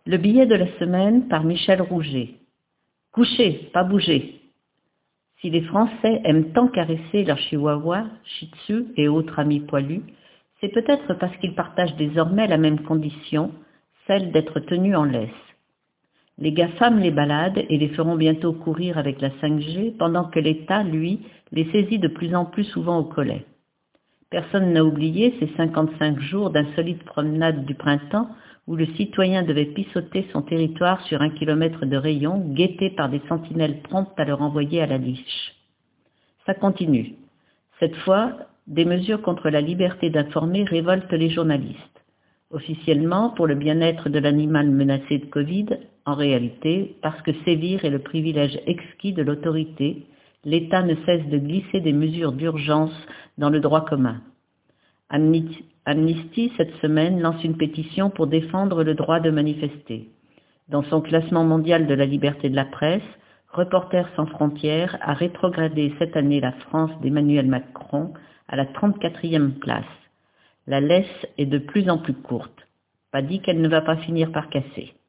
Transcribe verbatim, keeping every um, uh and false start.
Le billet de la semaine par Michel Rouget. Coucher, pas bouger. Si les Français aiment tant caresser leurs chihuahuas, shih tzus et autres amis poilus, c'est peut-être parce qu'ils partagent désormais la même condition, celle d'être tenus en laisse. Les GAFAM les baladent et les feront bientôt courir avec la cinq G, pendant que l'État, lui, les saisit de plus en plus souvent au collet. Personne n'a oublié ces cinquante-cinq jours d'insolite promenade du printemps où le citoyen devait pissoter son territoire sur un kilomètre de rayon, guetté par des sentinelles promptes à le renvoyer à la liche. Ça continue. Cette fois, des mesures contre la liberté d'informer révoltent les journalistes. Officiellement, pour le bien-être de l'animal menacé de Covid, en réalité, parce que sévir est le privilège exquis de l'autorité, l'État ne cesse de glisser des mesures d'urgence dans le droit commun. Amnesty, cette semaine, lance une pétition pour défendre le droit de manifester. Dans son classement mondial de la liberté de la presse, Reporters sans frontières a rétrogradé cette année la France d'Emmanuel Macron à la trente-quatrième place. La laisse est de plus en plus courte. Pas dit qu'elle ne va pas finir par casser.